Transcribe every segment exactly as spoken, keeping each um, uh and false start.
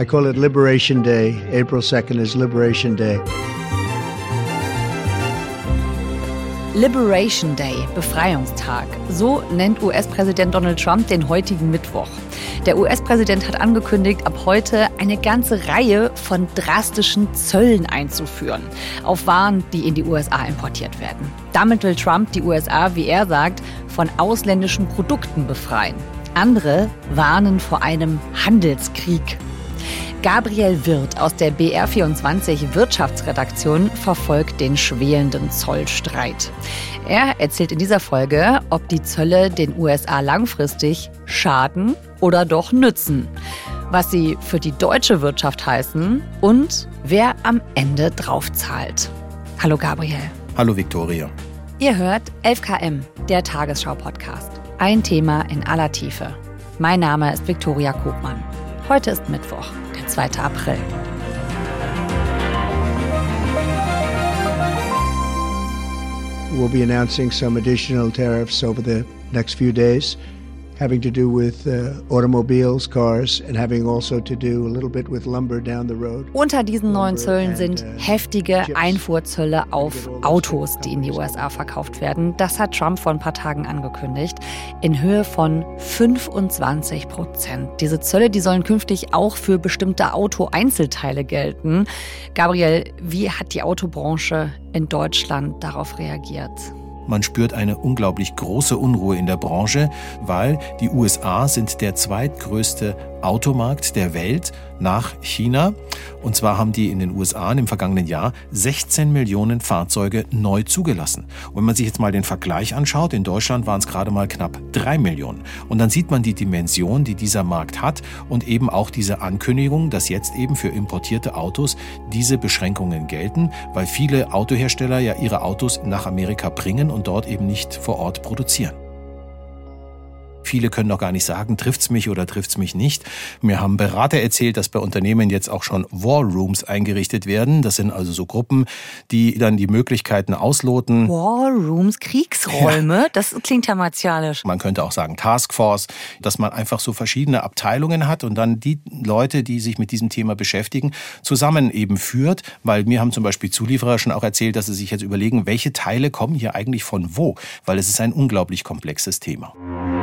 I call it Liberation Day. April second is Liberation Day. Liberation Day, Befreiungstag. So nennt U S-Präsident Donald Trump den heutigen Mittwoch. Der U S-Präsident hat angekündigt, ab heute eine ganze Reihe von drastischen Zöllen einzuführen auf Waren, die in die U S A importiert werden. Damit will Trump die U S A, wie er sagt, von ausländischen Produkten befreien. Andere warnen vor einem Handelskrieg. Gabriel Wirth aus der B R vierundzwanzig Wirtschaftsredaktion verfolgt den schwelenden Zollstreit. Er erzählt in dieser Folge, ob die Zölle den U S A langfristig schaden oder doch nützen, was sie für die deutsche Wirtschaft heißen und wer am Ende draufzahlt. Hallo Gabriel. Hallo Viktoria. Ihr hört elf K M, der Tagesschau-Podcast. Ein Thema in aller Tiefe. Mein Name ist Viktoria Kogmann. Heute ist Mittwoch, der zweite April. We'll be announcing some additional tariffs over the next few days, having to do with uh, automobiles, cars, and having also to do a little bit with lumber down the road. Unter diesen neuen Zöllen sind heftige Einfuhrzölle auf Autos, die in die U S A verkauft werden. Das hat Trump vor ein paar Tagen angekündigt, in Höhe von fünfundzwanzig Prozent. Diese Zölle, die sollen künftig auch für bestimmte Auto-Einzelteile gelten. Gabriel, wie hat die Autobranche in Deutschland darauf reagiert? Man spürt eine unglaublich große Unruhe in der Branche, weil die U S A sind der zweitgrößte Automarkt der Welt nach China. Und zwar haben die in den U S A im vergangenen Jahr sechzehn Millionen Fahrzeuge neu zugelassen. Und wenn man sich jetzt mal den Vergleich anschaut, in Deutschland waren es gerade mal knapp drei Millionen. Und dann sieht man die Dimension, die dieser Markt hat und eben auch diese Ankündigung, dass jetzt eben für importierte Autos diese Beschränkungen gelten, weil viele Autohersteller ja ihre Autos nach Amerika bringen und dort eben nicht vor Ort produzieren. Viele können noch gar nicht sagen, trifft's mich oder trifft's mich nicht. Mir haben Berater erzählt, dass bei Unternehmen jetzt auch schon War Rooms eingerichtet werden. Das sind also so Gruppen, die dann die Möglichkeiten ausloten. War Rooms, Kriegsräume, ja. Das klingt ja martialisch. Man könnte auch sagen Taskforce, dass man einfach so verschiedene Abteilungen hat und dann die Leute, die sich mit diesem Thema beschäftigen, zusammen eben führt. Weil mir haben zum Beispiel Zulieferer schon auch erzählt, dass sie sich jetzt überlegen, welche Teile kommen hier eigentlich von wo. Weil es ist ein unglaublich komplexes Thema.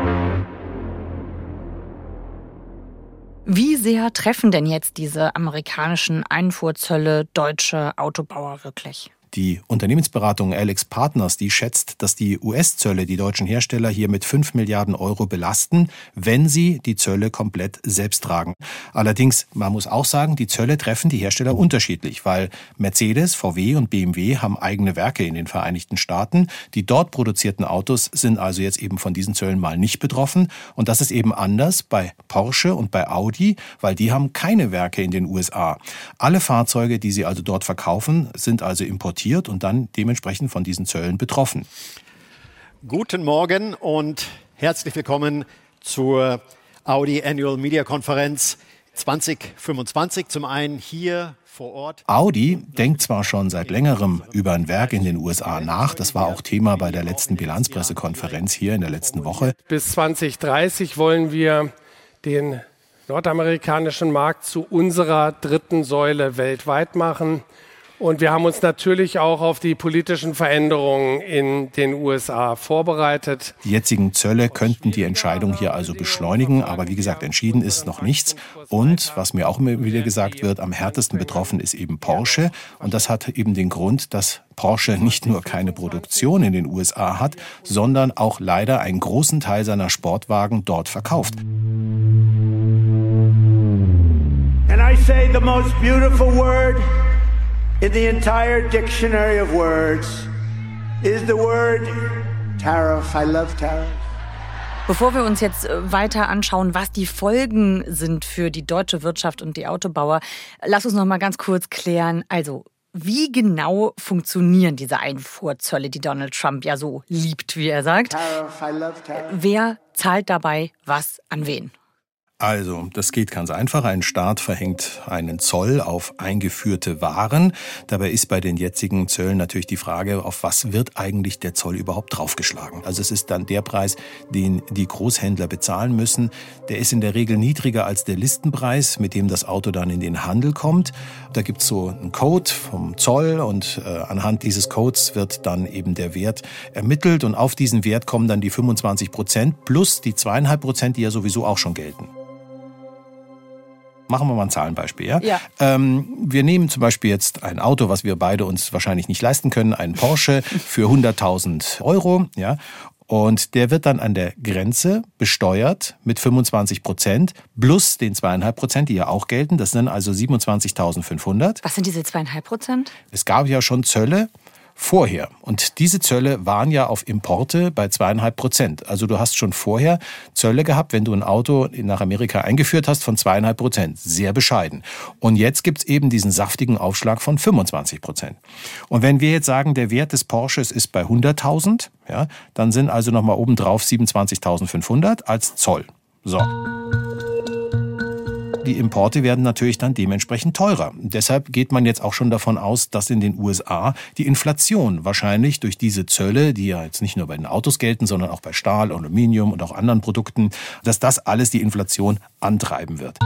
Wie sehr treffen denn jetzt diese amerikanischen Einfuhrzölle deutsche Autobauer wirklich? Die Unternehmensberatung Alex Partners, die schätzt, dass die U S-Zölle die deutschen Hersteller hier mit fünf Milliarden Euro belasten, wenn sie die Zölle komplett selbst tragen. Allerdings, man muss auch sagen, die Zölle treffen die Hersteller unterschiedlich, weil Mercedes, V W und B M W haben eigene Werke in den Vereinigten Staaten. Die dort produzierten Autos sind also jetzt eben von diesen Zöllen mal nicht betroffen. Und das ist eben anders bei Porsche und bei Audi, weil die haben keine Werke in den U S A. Alle Fahrzeuge, die sie also dort verkaufen, sind also importiert und dann dementsprechend von diesen Zöllen betroffen. Guten Morgen und herzlich willkommen zur Audi Annual Media Konferenz zwanzig fünfundzwanzig. Zum einen hier vor Ort. Audi denkt zwar schon seit längerem über ein Werk in den U S A nach. Das war auch Thema bei der letzten Bilanzpressekonferenz hier in der letzten Woche. Bis zwanzig dreißig wollen wir den nordamerikanischen Markt zu unserer dritten Säule weltweit machen. Und wir haben uns natürlich auch auf die politischen Veränderungen in den U S A vorbereitet. Die jetzigen Zölle könnten die Entscheidung hier also beschleunigen, aber wie gesagt, entschieden ist noch nichts. Und was mir auch immer wieder gesagt wird, am härtesten betroffen ist eben Porsche. Und das hat eben den Grund, dass Porsche nicht nur keine Produktion in den U S A hat, sondern auch leider einen großen Teil seiner Sportwagen dort verkauft. And I say the most beautiful word in the entire dictionary of words is the word tariff. I love tariff. Bevor wir uns jetzt weiter anschauen, was die Folgen sind für die deutsche Wirtschaft und die Autobauer, lass uns noch mal ganz kurz klären. Also, wie genau funktionieren diese Einfuhrzölle, die Donald Trump ja so liebt, wie er sagt? Tariff. I love tariff. Wer zahlt dabei was an wen? Also, das geht ganz einfach. Ein Staat verhängt einen Zoll auf eingeführte Waren. Dabei ist bei den jetzigen Zöllen natürlich die Frage, auf was wird eigentlich der Zoll überhaupt draufgeschlagen? Also es ist dann der Preis, den die Großhändler bezahlen müssen. Der ist in der Regel niedriger als der Listenpreis, mit dem das Auto dann in den Handel kommt. Da gibt's so einen Code vom Zoll und äh, anhand dieses Codes wird dann eben der Wert ermittelt. Und auf diesen Wert kommen dann die fünfundzwanzig Prozent plus die zwei Komma fünf Prozent, die ja sowieso auch schon gelten. Machen wir mal ein Zahlenbeispiel. Ja? Ja. Ähm, wir nehmen zum Beispiel jetzt ein Auto, was wir beide uns wahrscheinlich nicht leisten können, einen Porsche für hunderttausend Euro. Ja? Und der wird dann an der Grenze besteuert mit fünfundzwanzig Prozent plus den zwei Komma fünf Prozent, die ja auch gelten. Das sind also siebenundzwanzigtausendfünfhundert. Was sind diese zwei Komma fünf Prozent? Es gab ja schon Zölle vorher. Und diese Zölle waren ja auf Importe bei zwei Komma fünf Prozent. Also du hast schon vorher Zölle gehabt, wenn du ein Auto nach Amerika eingeführt hast, von zwei Komma fünf Prozent. Sehr bescheiden. Und jetzt gibt's eben diesen saftigen Aufschlag von fünfundzwanzig Prozent. Und wenn wir jetzt sagen, der Wert des Porsches ist bei hunderttausend, ja, dann sind also nochmal obendrauf siebenundzwanzigtausendfünfhundert als Zoll. So. Die Importe werden natürlich dann dementsprechend teurer. Deshalb geht man jetzt auch schon davon aus, dass in den U S A die Inflation wahrscheinlich durch diese Zölle, die ja jetzt nicht nur bei den Autos gelten, sondern auch bei Stahl, Aluminium und auch anderen Produkten, dass das alles die Inflation antreiben wird.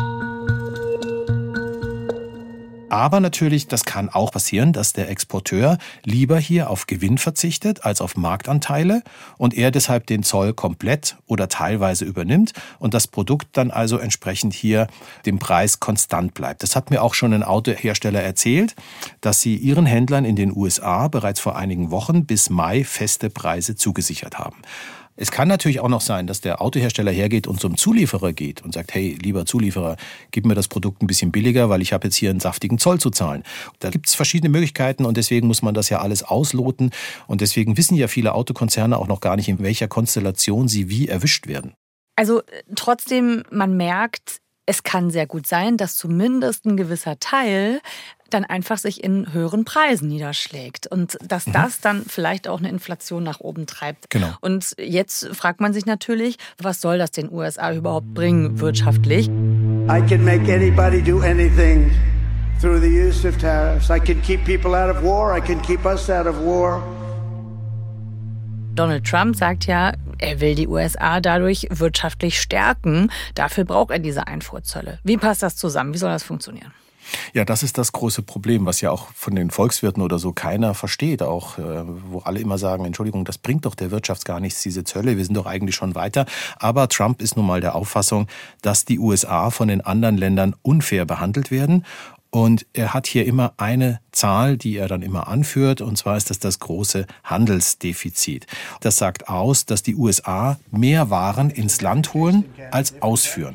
Aber natürlich, das kann auch passieren, dass der Exporteur lieber hier auf Gewinn verzichtet als auf Marktanteile und er deshalb den Zoll komplett oder teilweise übernimmt und das Produkt dann also entsprechend hier dem Preis konstant bleibt. Das hat mir auch schon ein Autohersteller erzählt, dass sie ihren Händlern in den U S A bereits vor einigen Wochen bis Mai feste Preise zugesichert haben. Es kann natürlich auch noch sein, dass der Autohersteller hergeht und zum Zulieferer geht und sagt, hey, lieber Zulieferer, gib mir das Produkt ein bisschen billiger, weil ich habe jetzt hier einen saftigen Zoll zu zahlen. Da gibt es verschiedene Möglichkeiten und deswegen muss man das ja alles ausloten. Und deswegen wissen ja viele Autokonzerne auch noch gar nicht, in welcher Konstellation sie wie erwischt werden. Also trotzdem, man merkt, es kann sehr gut sein, dass zumindest ein gewisser Teil dann einfach sich in höheren Preisen niederschlägt und dass mhm. das dann vielleicht auch eine Inflation nach oben treibt. Genau. Und jetzt fragt man sich natürlich, was soll das den U S A überhaupt bringen wirtschaftlich? I can make anybody do anything through the use of tariffs. I can keep people out of war. I can keep us out of war. Donald Trump sagt ja, er will die U S A dadurch wirtschaftlich stärken. Dafür braucht er diese Einfuhrzölle. Wie passt das zusammen? Wie soll das funktionieren? Ja, das ist das große Problem, was ja auch von den Volkswirten oder so keiner versteht. Auch äh, wo alle immer sagen, Entschuldigung, das bringt doch der Wirtschaft gar nichts, diese Zölle, wir sind doch eigentlich schon weiter. Aber Trump ist nun mal der Auffassung, dass die U S A von den anderen Ländern unfair behandelt werden. Und er hat hier immer eine Zahl, die er dann immer anführt, und zwar ist das das große Handelsdefizit. Das sagt aus, dass die U S A mehr Waren ins Land holen als ausführen.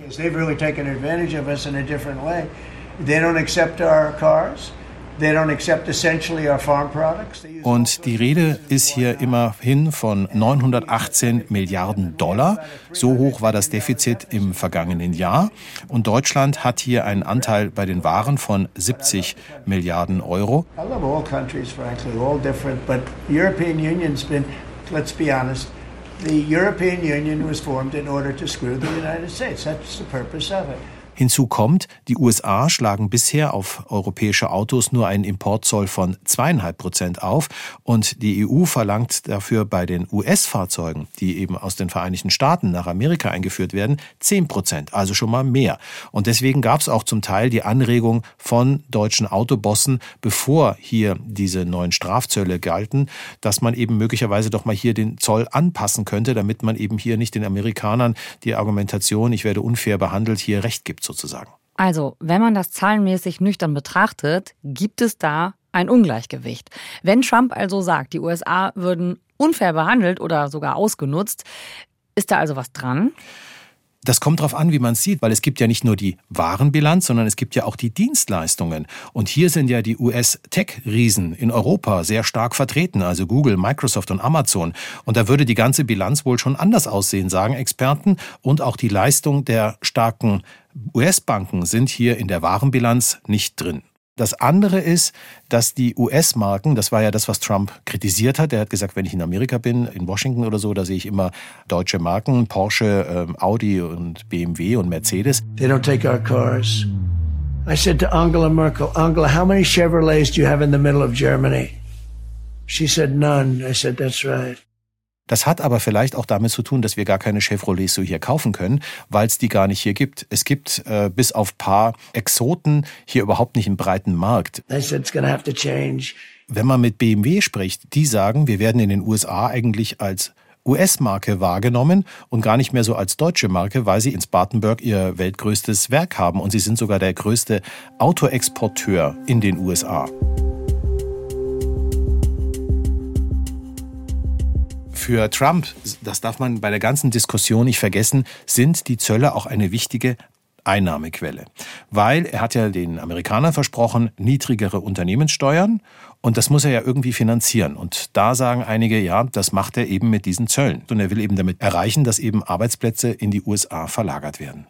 Und die Rede ist hier immerhin von neunhundertachtzehn Milliarden Dollar. So hoch war das Defizit im vergangenen Jahr. Und Deutschland hat hier einen Anteil bei den Waren von siebzig Milliarden Euro. I love all countries, frankly, all different, but European Union's been, let's be honest, the European Union was formed in order to screw the United States. That's the purpose of it. Hinzu kommt, die U S A schlagen bisher auf europäische Autos nur einen Importzoll von zwei Komma fünf Prozent auf und die E U verlangt dafür bei den U S-Fahrzeugen, die eben aus den Vereinigten Staaten nach Amerika eingeführt werden, zehn Prozent, also schon mal mehr. Und deswegen gab es auch zum Teil die Anregung von deutschen Autobossen, bevor hier diese neuen Strafzölle galten, dass man eben möglicherweise doch mal hier den Zoll anpassen könnte, damit man eben hier nicht den Amerikanern die Argumentation, ich werde unfair behandelt, hier Recht gibt. Sozusagen. Also, wenn man das zahlenmäßig nüchtern betrachtet, gibt es da ein Ungleichgewicht. Wenn Trump also sagt, die U S A würden unfair behandelt oder sogar ausgenutzt, ist da also was dran? Das kommt darauf an, wie man es sieht, weil es gibt ja nicht nur die Warenbilanz, sondern es gibt ja auch die Dienstleistungen. Und hier sind ja die U S-Tech-Riesen in Europa sehr stark vertreten, also Google, Microsoft und Amazon. Und da würde die ganze Bilanz wohl schon anders aussehen, sagen Experten. Und auch die Leistung der starken U S-Banken sind hier in der Warenbilanz nicht drin. Das andere ist, dass die U S-Marken, das war ja das, was Trump kritisiert hat. Er hat gesagt, wenn ich in Amerika bin, in Washington oder so, da sehe ich immer deutsche Marken, Porsche, Audi und B M W und Mercedes. They don't take our cars. I said to Angela Merkel, Angela, how many Chevrolets do you have in the middle of Germany? She said none. I said, that's right. Das hat aber vielleicht auch damit zu tun, dass wir gar keine Chevrolets so hier kaufen können, weil es die gar nicht hier gibt. Es gibt äh, bis auf ein paar Exoten hier überhaupt nicht einen breiten Markt. I said, it's gonna have to change. Wenn man mit B M W spricht, die sagen, wir werden in den U S A eigentlich als U S-Marke wahrgenommen und gar nicht mehr so als deutsche Marke, weil sie in Spartanburg ihr weltgrößtes Werk haben. Und sie sind sogar der größte Autoexporteur in den U S A. Für Trump, das darf man bei der ganzen Diskussion nicht vergessen, sind die Zölle auch eine wichtige Einnahmequelle. Weil er hat ja den Amerikanern versprochen, niedrigere Unternehmenssteuern und das muss er ja irgendwie finanzieren. Und da sagen einige, ja, das macht er eben mit diesen Zöllen. Und er will eben damit erreichen, dass eben Arbeitsplätze in die U S A verlagert werden.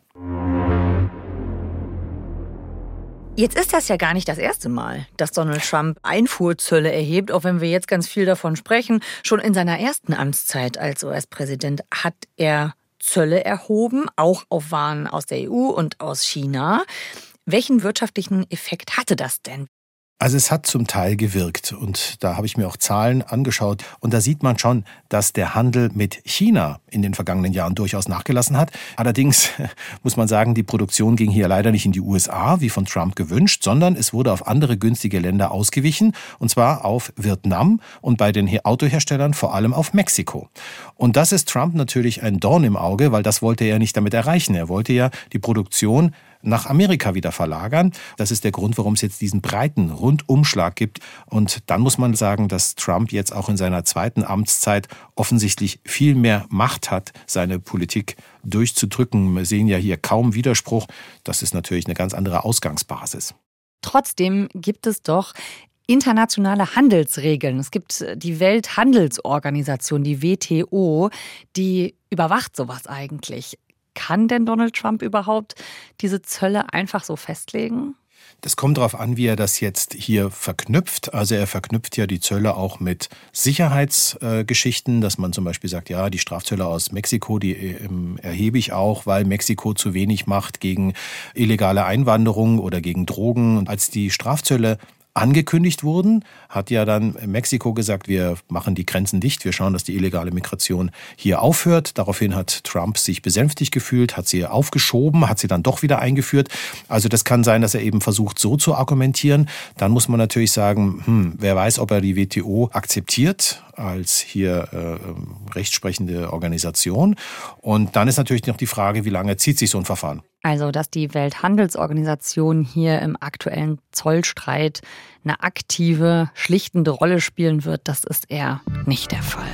Jetzt ist das ja gar nicht das erste Mal, dass Donald Trump Einfuhrzölle erhebt, auch wenn wir jetzt ganz viel davon sprechen. Schon in seiner ersten Amtszeit als U S-Präsident hat er Zölle erhoben, auch auf Waren aus der E U und aus China. Welchen wirtschaftlichen Effekt hatte das denn? Also es hat zum Teil gewirkt und da habe ich mir auch Zahlen angeschaut und da sieht man schon, dass der Handel mit China in den vergangenen Jahren durchaus nachgelassen hat. Allerdings muss man sagen, die Produktion ging hier leider nicht in die U S A, wie von Trump gewünscht, sondern es wurde auf andere günstige Länder ausgewichen und zwar auf Vietnam und bei den Autoherstellern vor allem auf Mexiko. Und das ist Trump natürlich ein Dorn im Auge, weil das wollte er nicht damit erreichen. Er wollte ja die Produktion nach Amerika wieder verlagern. Das ist der Grund, warum es jetzt diesen breiten Rundumschlag gibt. Und dann muss man sagen, dass Trump jetzt auch in seiner zweiten Amtszeit offensichtlich viel mehr Macht hat, seine Politik durchzudrücken. Wir sehen ja hier kaum Widerspruch. Das ist natürlich eine ganz andere Ausgangsbasis. Trotzdem gibt es doch internationale Handelsregeln. Es gibt die Welthandelsorganisation, die W T O, die überwacht sowas eigentlich. Kann denn Donald Trump überhaupt diese Zölle einfach so festlegen? Das kommt darauf an, wie er das jetzt hier verknüpft. Also er verknüpft ja die Zölle auch mit Sicherheitsgeschichten, dass man zum Beispiel sagt, ja, die Strafzölle aus Mexiko, die ähm, erhebe ich auch, weil Mexiko zu wenig macht gegen illegale Einwanderung oder gegen Drogen. Und als die Strafzölle angekündigt wurden, hat ja dann Mexiko gesagt, wir machen die Grenzen dicht, wir schauen, dass die illegale Migration hier aufhört. Daraufhin hat Trump sich besänftigt gefühlt, hat sie aufgeschoben, hat sie dann doch wieder eingeführt. Also das kann sein, dass er eben versucht, so zu argumentieren. Dann muss man natürlich sagen, hm, wer weiß, ob er die W T O akzeptiert als hier äh, rechtsprechende Organisation. Und dann ist natürlich noch die Frage, wie lange zieht sich so ein Verfahren? Also, dass die Welthandelsorganisation hier im aktuellen Zollstreit eine aktive, schlichtende Rolle spielen wird, das ist eher nicht der Fall.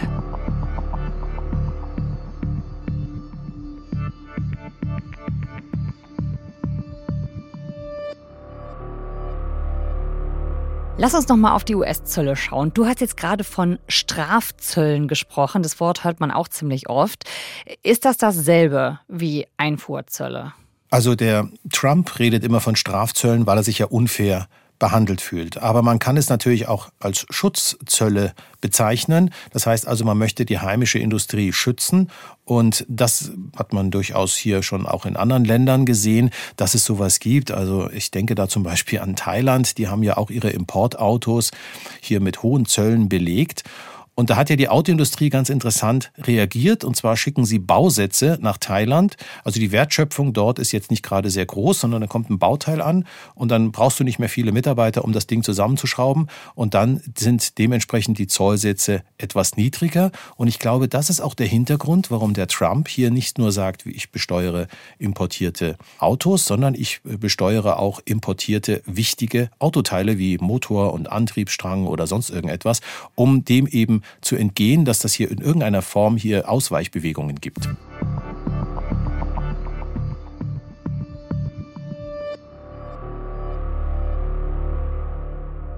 Lass uns noch mal auf die U S-Zölle schauen. Du hast jetzt gerade von Strafzöllen gesprochen. Das Wort hört man auch ziemlich oft. Ist das dasselbe wie Einfuhrzölle? Also der Trump redet immer von Strafzöllen, weil er sich ja unfair behandelt fühlt. Aber man kann es natürlich auch als Schutzzölle bezeichnen. Das heißt also, man möchte die heimische Industrie schützen. Und das hat man durchaus hier schon auch in anderen Ländern gesehen, dass es sowas gibt. Also ich denke da zum Beispiel an Thailand. Die haben ja auch ihre Importautos hier mit hohen Zöllen belegt. Und da hat ja die Autoindustrie ganz interessant reagiert. Und zwar schicken sie Bausätze nach Thailand. Also die Wertschöpfung dort ist jetzt nicht gerade sehr groß, sondern da kommt ein Bauteil an und dann brauchst du nicht mehr viele Mitarbeiter, um das Ding zusammenzuschrauben. Und dann sind dementsprechend die Zollsätze etwas niedriger. Und ich glaube, das ist auch der Hintergrund, warum der Trump hier nicht nur sagt, ich besteuere importierte Autos, sondern ich besteuere auch importierte wichtige Autoteile wie Motor und Antriebsstrang oder sonst irgendetwas, um dem eben zu entgehen, dass das hier in irgendeiner Form hier Ausweichbewegungen gibt.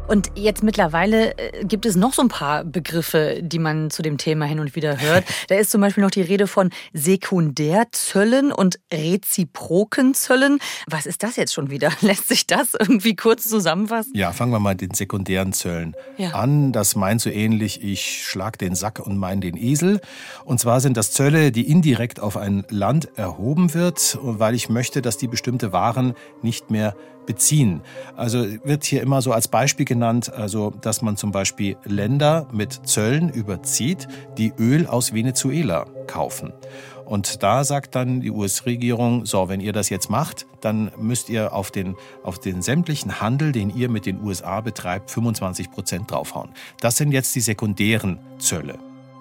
Und jetzt mittlerweile äh, gibt es noch so ein paar Begriffe, die man zu dem Thema hin und wieder hört. Da ist zum Beispiel noch die Rede von Sekundärzöllen und reziproken Zöllen. Was ist das jetzt schon wieder? Lässt sich das irgendwie kurz zusammenfassen? Ja, fangen wir mal mit den sekundären Zöllen ja. an. Das meint so ähnlich, ich schlag den Sack und mein den Esel. Und zwar sind das Zölle, die indirekt auf ein Land erhoben wird, weil ich möchte, dass die bestimmte Waren nicht mehr beziehen. Also wird hier immer so als Beispiel genannt, also dass man zum Beispiel Länder mit Zöllen überzieht, die Öl aus Venezuela kaufen. Und da sagt dann die U S-Regierung, so, wenn ihr das jetzt macht, dann müsst ihr auf den, auf den sämtlichen Handel, den ihr mit den U S A betreibt, fünfundzwanzig Prozent draufhauen. Das sind jetzt die sekundären Zölle.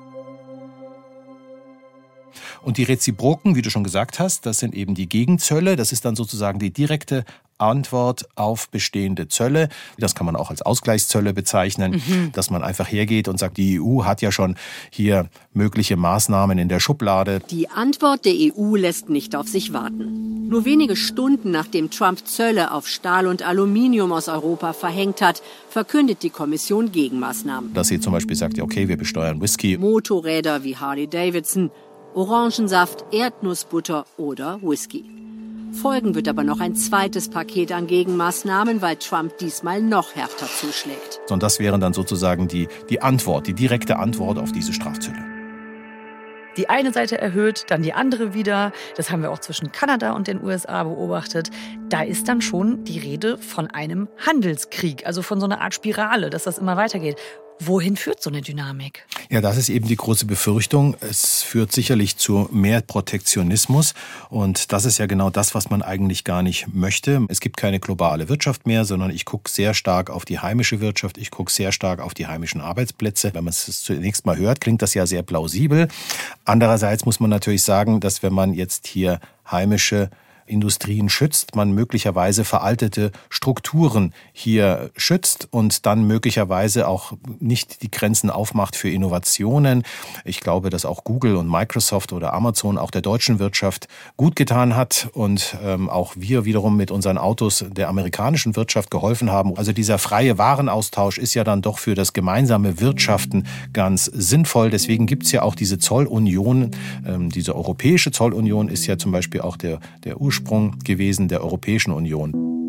Und die Reziproken, wie du schon gesagt hast, das sind eben die Gegenzölle. Das ist dann sozusagen die direkte Antwort auf bestehende Zölle. Das kann man auch als Ausgleichszölle bezeichnen, mhm. dass man einfach hergeht und sagt, die E U hat ja schon hier mögliche Maßnahmen in der Schublade. Die Antwort der E U lässt nicht auf sich warten. Nur wenige Stunden nachdem Trump Zölle auf Stahl und Aluminium aus Europa verhängt hat, verkündet die Kommission Gegenmaßnahmen. Dass sie zum Beispiel sagt, ja, okay, wir besteuern Whisky. Motorräder wie Harley Davidson, Orangensaft, Erdnussbutter oder Whisky. Folgen wird aber noch ein zweites Paket an Gegenmaßnahmen, weil Trump diesmal noch härter zuschlägt. Und das wären dann sozusagen die, die Antwort, die direkte Antwort auf diese Strafzölle. Die eine Seite erhöht, dann die andere wieder. Das haben wir auch zwischen Kanada und den U S A beobachtet. Da ist dann schon die Rede von einem Handelskrieg, also von so einer Art Spirale, dass das immer weitergeht. Wohin führt so eine Dynamik? Ja, das ist eben die große Befürchtung. Es führt sicherlich zu mehr Protektionismus. Und das ist ja genau das, was man eigentlich gar nicht möchte. Es gibt keine globale Wirtschaft mehr, sondern ich gucke sehr stark auf die heimische Wirtschaft. Ich gucke sehr stark auf die heimischen Arbeitsplätze. Wenn man es zunächst mal hört, klingt das ja sehr plausibel. Andererseits muss man natürlich sagen, dass wenn man jetzt hier heimische Industrien schützt, man möglicherweise veraltete Strukturen hier schützt und dann möglicherweise auch nicht die Grenzen aufmacht für Innovationen. Ich glaube, dass auch Google und Microsoft oder Amazon auch der deutschen Wirtschaft gut getan hat und ähm, auch wir wiederum mit unseren Autos der amerikanischen Wirtschaft geholfen haben. Also dieser freie Warenaustausch ist ja dann doch für das gemeinsame Wirtschaften ganz sinnvoll. Deswegen gibt es ja auch diese Zollunion. Ähm, diese europäische Zollunion ist ja zum Beispiel auch der, der Ursprung gewesen der Europäischen Union.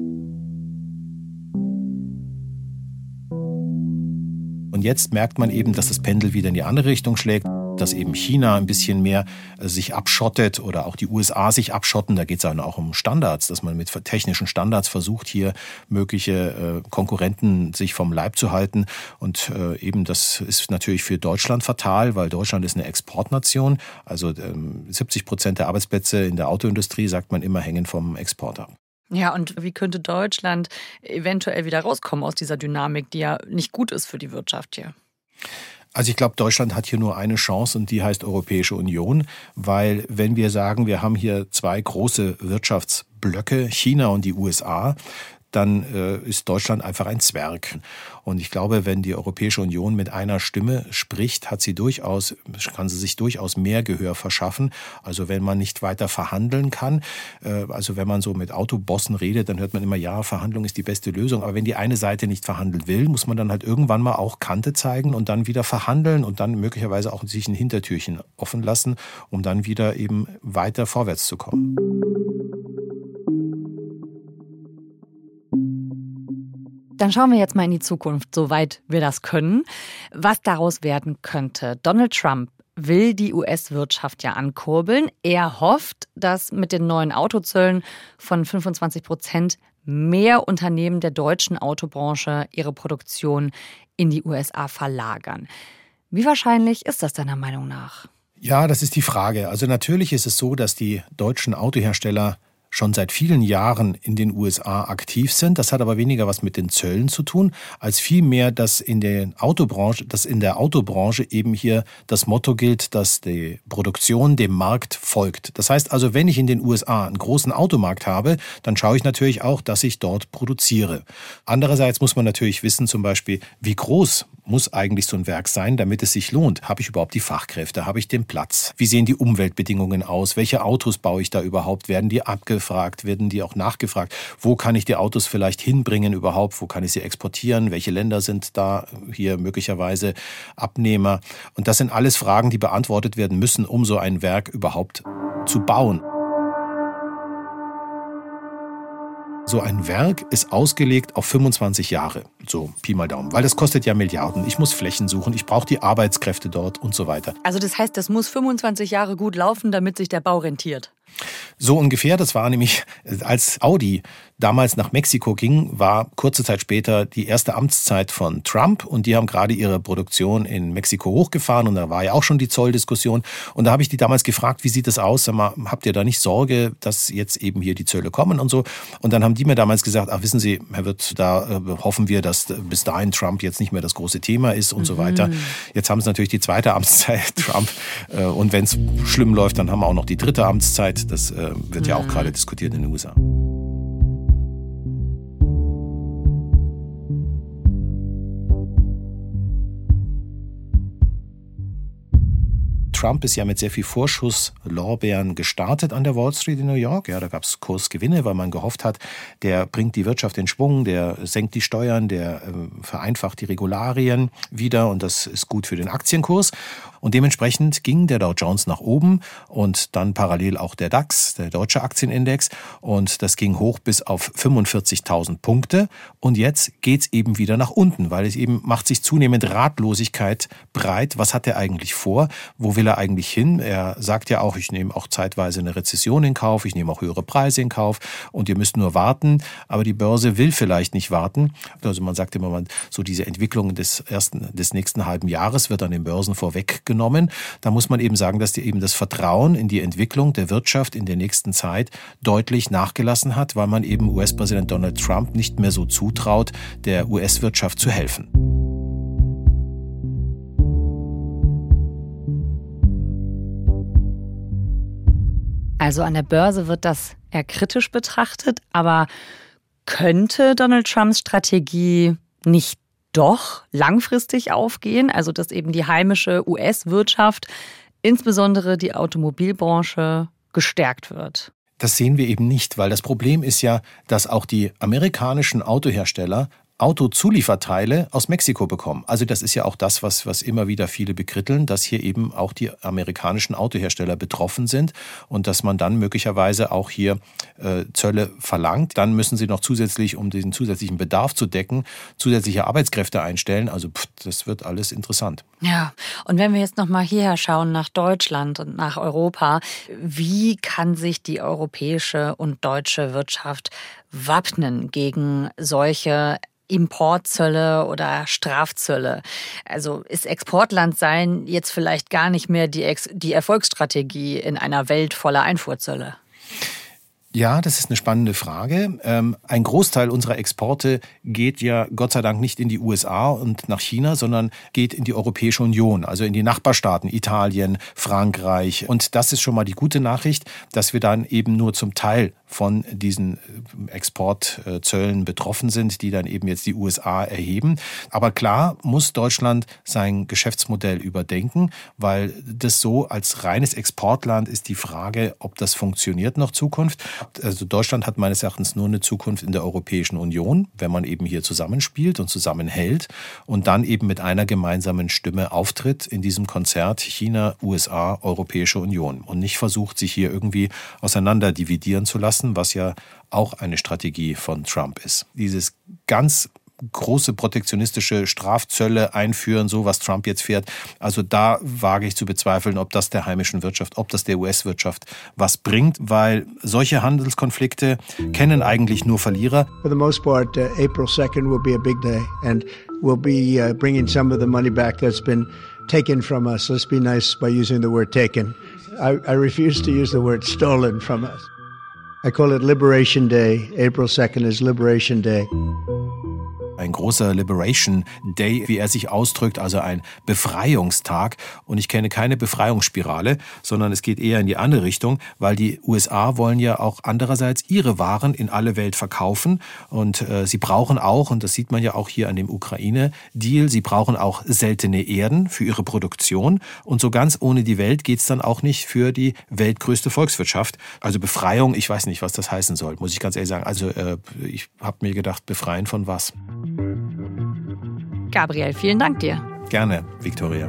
Und jetzt merkt man eben, dass das Pendel wieder in die andere Richtung schlägt, dass eben China ein bisschen mehr sich abschottet oder auch die U S A sich abschotten. Da geht es dann auch um Standards, dass man mit technischen Standards versucht, hier mögliche Konkurrenten sich vom Leib zu halten. Und eben das ist natürlich für Deutschland fatal, weil Deutschland ist eine Exportnation. Also siebzig Prozent der Arbeitsplätze in der Autoindustrie, sagt man immer, hängen vom Export ab. Ja, und wie könnte Deutschland eventuell wieder rauskommen aus dieser Dynamik, die ja nicht gut ist für die Wirtschaft hier? Also ich glaube, Deutschland hat hier nur eine Chance und die heißt Europäische Union, weil wenn wir sagen, wir haben hier zwei große Wirtschaftsblöcke, China und die U S A, dann äh, ist Deutschland einfach ein Zwerg. Und ich glaube, wenn die Europäische Union mit einer Stimme spricht, hat sie durchaus, kann sie sich durchaus mehr Gehör verschaffen. Also wenn man nicht weiter verhandeln kann, äh, also wenn man so mit Autobossen redet, dann hört man immer, ja, Verhandlung ist die beste Lösung. Aber wenn die eine Seite nicht verhandeln will, muss man dann halt irgendwann mal auch Kante zeigen und dann wieder verhandeln und dann möglicherweise auch sich ein Hintertürchen offen lassen, um dann wieder eben weiter vorwärts zu kommen. Dann schauen wir jetzt mal in die Zukunft, soweit wir das können. Was daraus werden könnte. Donald Trump will die U S-Wirtschaft ja ankurbeln. Er hofft, dass mit den neuen Autozöllen von fünfundzwanzig Prozent mehr Unternehmen der deutschen Autobranche ihre Produktion in die U S A verlagern. Wie wahrscheinlich ist das deiner Meinung nach? Ja, das ist die Frage. Also natürlich ist es so, dass die deutschen Autohersteller schon seit vielen Jahren in den U S A aktiv sind. Das hat aber weniger was mit den Zöllen zu tun, als vielmehr, dass in der Autobranche, dass in der Autobranche eben hier das Motto gilt, dass die Produktion dem Markt folgt. Das heißt also, wenn ich in den U S A einen großen Automarkt habe, dann schaue ich natürlich auch, dass ich dort produziere. Andererseits muss man natürlich wissen, zum Beispiel, wie groß muss eigentlich so ein Werk sein, damit es sich lohnt? Habe ich überhaupt die Fachkräfte? Habe ich den Platz? Wie sehen die Umweltbedingungen aus? Welche Autos baue ich da überhaupt? Werden die abge angefragt, werden die auch nachgefragt, wo kann ich die Autos vielleicht hinbringen überhaupt, wo kann ich sie exportieren, welche Länder sind da hier möglicherweise Abnehmer. Und das sind alles Fragen, die beantwortet werden müssen, um so ein Werk überhaupt zu bauen. So ein Werk ist ausgelegt auf fünfundzwanzig Jahre, so Pi mal Daumen, weil das kostet ja Milliarden. Ich muss Flächen suchen, ich brauche die Arbeitskräfte dort und so weiter. Also das heißt, das muss fünfundzwanzig Jahre gut laufen, damit sich der Bau rentiert? So ungefähr, das war nämlich, als Audi damals nach Mexiko ging, war kurze Zeit später die erste Amtszeit von Trump und die haben gerade ihre Produktion in Mexiko hochgefahren und da war ja auch schon die Zolldiskussion und da habe ich die damals gefragt, wie sieht das aus, sag mal, habt ihr da nicht Sorge, dass jetzt eben hier die Zölle kommen und so und dann haben die mir damals gesagt, ach wissen Sie, Herr Wirth, da äh, hoffen wir, dass bis dahin Trump jetzt nicht mehr das große Thema ist und mhm. so weiter. Jetzt haben sie natürlich die zweite Amtszeit Trump äh, und wenn es schlimm läuft, dann haben wir auch noch die dritte Amtszeit. Das äh, wird ja auch gerade diskutiert in den U S A. Trump ist ja mit sehr viel Vorschusslorbeeren gestartet an der Wall Street in New York. Ja, da gab es Kursgewinne, weil man gehofft hat, der bringt die Wirtschaft in Schwung, der senkt die Steuern, der äh, vereinfacht die Regularien wieder und das ist gut für den Aktienkurs. Und dementsprechend ging der Dow Jones nach oben und dann parallel auch der DAX, der deutsche Aktienindex. Und das ging hoch bis auf fünfundvierzigtausend Punkte. Und jetzt geht's eben wieder nach unten, weil es eben macht sich zunehmend Ratlosigkeit breit. Was hat er eigentlich vor? Wo will er eigentlich hin? Er sagt ja auch, ich nehme auch zeitweise eine Rezession in Kauf, ich nehme auch höhere Preise in Kauf und ihr müsst nur warten. Aber die Börse will vielleicht nicht warten. Also man sagt immer, man, so diese Entwicklung des ersten, des nächsten halben Jahres wird an den Börsen vorweggenommen. Da muss man eben sagen, dass die eben das Vertrauen in die Entwicklung der Wirtschaft in der nächsten Zeit deutlich nachgelassen hat, weil man eben U S-Präsident Donald Trump nicht mehr so zutraut, der U S-Wirtschaft zu helfen. Also an der Börse wird das eher kritisch betrachtet, aber könnte Donald Trumps Strategie nicht doch langfristig aufgehen, also dass eben die heimische U S-Wirtschaft, insbesondere die Automobilbranche, gestärkt wird? Das sehen wir eben nicht, weil das Problem ist ja, dass auch die amerikanischen Autohersteller Autozulieferteile aus Mexiko bekommen. Also das ist ja auch das, was, was immer wieder viele bekritteln, dass hier eben auch die amerikanischen Autohersteller betroffen sind und dass man dann möglicherweise auch hier äh, Zölle verlangt. Dann müssen sie noch zusätzlich, um diesen zusätzlichen Bedarf zu decken, zusätzliche Arbeitskräfte einstellen. Also pff, das wird alles interessant. Ja, und wenn wir jetzt noch mal hierher schauen, nach Deutschland und nach Europa, wie kann sich die europäische und deutsche Wirtschaft wappnen gegen solche Importzölle oder Strafzölle? Also ist Exportland sein jetzt vielleicht gar nicht mehr die, Ex- die Erfolgsstrategie in einer Welt voller Einfuhrzölle? Ja, das ist eine spannende Frage. Ähm, ein Großteil unserer Exporte geht ja Gott sei Dank nicht in die U S A und nach China, sondern geht in die Europäische Union, also in die Nachbarstaaten, Italien, Frankreich. Und das ist schon mal die gute Nachricht, dass wir dann eben nur zum Teil von diesen Exportzöllen betroffen sind, die dann eben jetzt die U S A erheben. Aber klar muss Deutschland sein Geschäftsmodell überdenken, weil das so als reines Exportland ist die Frage, ob das funktioniert noch Zukunft. Also Deutschland hat meines Erachtens nur eine Zukunft in der Europäischen Union, wenn man eben hier zusammenspielt und zusammenhält und dann eben mit einer gemeinsamen Stimme auftritt in diesem Konzert China, U S A, Europäische Union und nicht versucht, sich hier irgendwie auseinander dividieren zu lassen, was ja auch eine Strategie von Trump ist. Dieses ganz große protektionistische Strafzölle einführen, so was Trump jetzt fährt. Also da wage ich zu bezweifeln, ob das der heimischen Wirtschaft, ob das der U S-Wirtschaft was bringt, weil solche Handelskonflikte kennen eigentlich nur Verlierer. For the most part, uh, April second will be a big day and we'll be uh, bringing some of the money back that's been taken from us. Let's be nice by using the word taken. I, I refuse to use the word stolen from us. I call it Liberation Day. April second is Liberation Day. ein großer Liberation Day, wie er sich ausdrückt, also ein Befreiungstag. Und ich kenne keine Befreiungsspirale, sondern es geht eher in die andere Richtung, weil die U S A wollen ja auch andererseits ihre Waren in alle Welt verkaufen. Und äh, sie brauchen auch, und das sieht man ja auch hier an dem Ukraine-Deal, sie brauchen auch seltene Erden für ihre Produktion. Und so ganz ohne die Welt geht es dann auch nicht für die weltgrößte Volkswirtschaft. Also Befreiung, ich weiß nicht, was das heißen soll, muss ich ganz ehrlich sagen. Also äh, ich habe mir gedacht, befreien von was? Gabriel, vielen Dank dir. Gerne, Viktoria.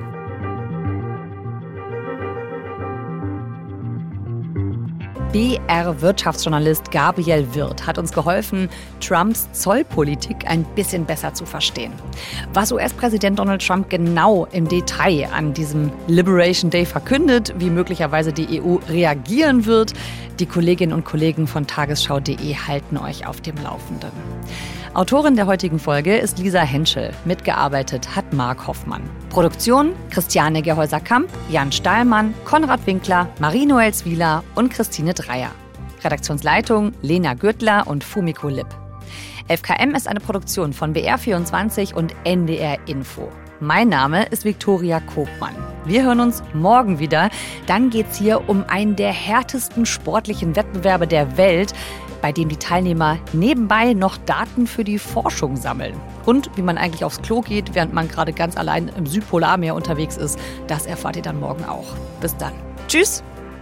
B R-Wirtschaftsjournalist Gabriel Wirth hat uns geholfen, Trumps Zollpolitik ein bisschen besser zu verstehen. Was U S-Präsident Donald Trump genau im Detail an diesem Liberation Day verkündet, wie möglicherweise die E U reagieren wird, die Kolleginnen und Kollegen von tagesschau punkt de halten euch auf dem Laufenden. Autorin der heutigen Folge ist Lisa Henschel. Mitgearbeitet hat Mark Hoffmann. Produktion Christiane Gerhäuser-Kamp, Jan Stahlmann, Konrad Winkler, Marie-Noel Zwieler und Christine Dreier. Redaktionsleitung Lena Gürtler und Fumiko Lipp. F K M ist eine Produktion von B R vierundzwanzig und N D R Info. Mein Name ist Viktoria Kobmann. Wir hören uns morgen wieder. Dann geht's hier um einen der härtesten sportlichen Wettbewerbe der Welt, bei dem die Teilnehmer nebenbei noch Daten für die Forschung sammeln. Und wie man eigentlich aufs Klo geht, während man gerade ganz allein im Südpolarmeer unterwegs ist, das erfahrt ihr dann morgen auch. Bis dann. Tschüss!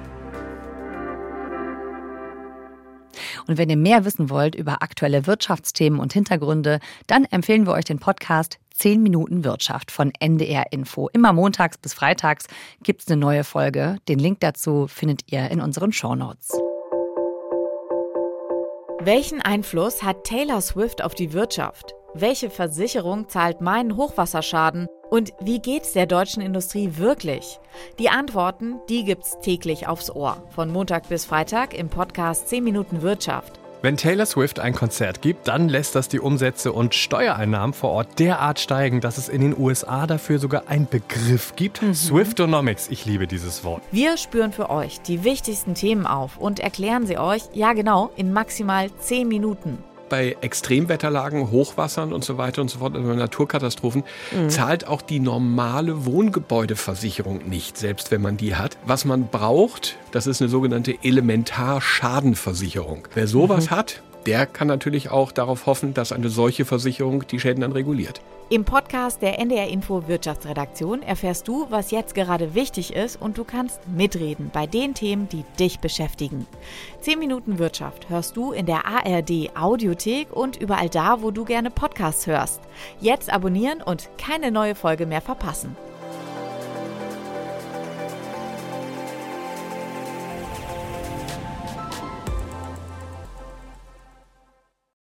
Und wenn ihr mehr wissen wollt über aktuelle Wirtschaftsthemen und Hintergründe, dann empfehlen wir euch den Podcast zehn Minuten Wirtschaft von N D R Info. Immer montags bis freitags gibt es eine neue Folge. Den Link dazu findet ihr in unseren Shownotes. Welchen Einfluss hat Taylor Swift auf die Wirtschaft? Welche Versicherung zahlt meinen Hochwasserschaden? Und wie geht's der deutschen Industrie wirklich? Die Antworten, die gibt's täglich aufs Ohr. Von Montag bis Freitag im Podcast zehn Minuten Wirtschaft. Wenn Taylor Swift ein Konzert gibt, dann lässt das die Umsätze und Steuereinnahmen vor Ort derart steigen, dass es in den U S A dafür sogar einen Begriff gibt. Mhm. Swiftonomics, ich liebe dieses Wort. Wir spüren für euch die wichtigsten Themen auf und erklären sie euch, ja genau, in maximal zehn Minuten. Bei Extremwetterlagen, Hochwassern und so weiter und so fort, also Naturkatastrophen, mhm. zahlt auch die normale Wohngebäudeversicherung nicht, selbst wenn man die hat. Was man braucht, das ist eine sogenannte Elementarschadenversicherung. Wer sowas mhm. hat, der kann natürlich auch darauf hoffen, dass eine solche Versicherung die Schäden dann reguliert. Im Podcast der N D R Info Wirtschaftsredaktion erfährst du, was jetzt gerade wichtig ist und du kannst mitreden bei den Themen, die dich beschäftigen. zehn Minuten Wirtschaft hörst du in der A R D Audiothek und überall da, wo du gerne Podcasts hörst. Jetzt abonnieren und keine neue Folge mehr verpassen.